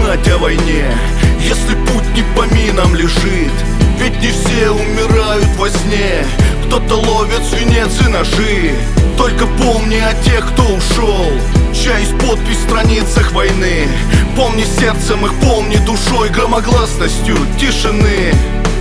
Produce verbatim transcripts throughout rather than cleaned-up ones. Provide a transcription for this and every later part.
узнать о войне, если путь не по минам лежит? Ведь не все умирают во сне, кто-то ловит свинец и ножи. Только помни о тех, кто ушел, чья есть подпись в страницах войны. Помни сердцем их, помни душой, громогласностью тишины.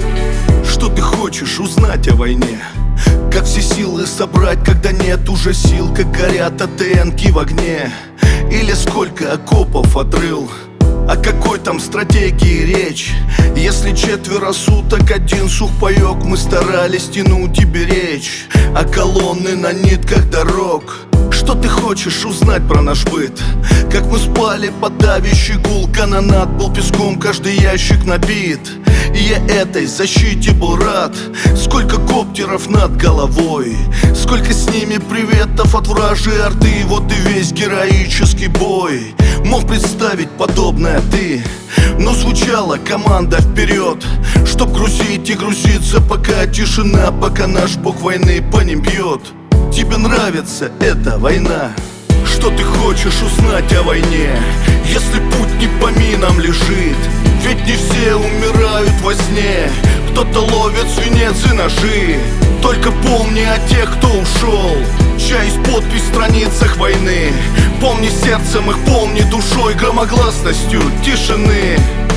Что ты хочешь узнать о войне? Как все силы собрать, когда нет уже сил? Как горят АТНки в огне? Или сколько окопов отрыл? О какой там стратегии речь? Если четверо суток один сухпайок мы старались тянуть и беречь, а колонны на нитках дорог. Что ты хочешь узнать про наш быт? Как мы спали под давящий гул канонад, был песком каждый ящик набит. И я этой защите был рад. Сколько коптеров над головой, сколько с ними приветов от вражьей орды. Вот и весь героический бой. Мог представить подобное ты, но звучала команда вперед, чтоб грузить и грузиться, пока тишина, пока наш бог войны по ним бьет. Тебе нравится эта война? Что ты хочешь узнать о войне, если путь не по минам лежит? Ведь не все умирают во сне, кто-то ловит свинец и ножи. Только помни о тех, кто ушел, чья есть подпись в страницах войны. Помни сердцем их, помни душой, громогласностью тишины.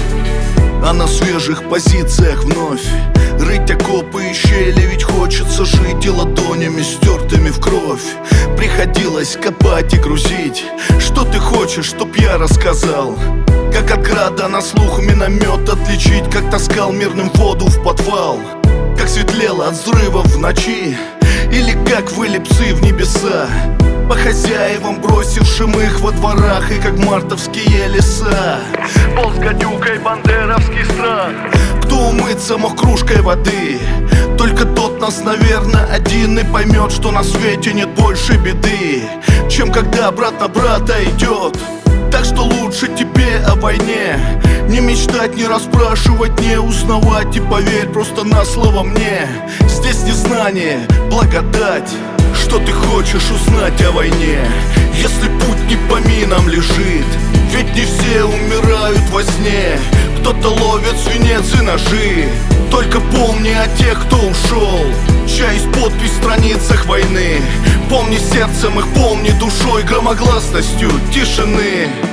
А на свежих позициях вновь рыть окопы и щели, ведь хочется жить и ладонями стертыми в кровь. Приходилось копать и грузить. Что ты хочешь, чтоб я рассказал? Как от града на слух миномет отличить, как таскал мирным воду в подвал, как светлело от взрывов в ночи, или как выли псы в небеса, по хозяевам, бросившим их во дворах, и как мартовские леса. Полз гадюкой бандеровский страх. Кто умыться мог кружкой воды? Только тот нас, наверное, один и поймет, что на свете нет больше беды, чем когда брат на брата идет. Так что лучше тебе о войне не мечтать, не расспрашивать, не узнавать. И поверь просто на слово мне, здесь незнание, благодать. Что ты хочешь узнать о войне, если путь не по минам лежит? Ведь не все умирают во сне, кто-то ловит свинец и ножи. Только помни о тех, кто ушел, чья есть подпись в страницах войны. Помни сердцем их, помни душой, громогласностью тишины.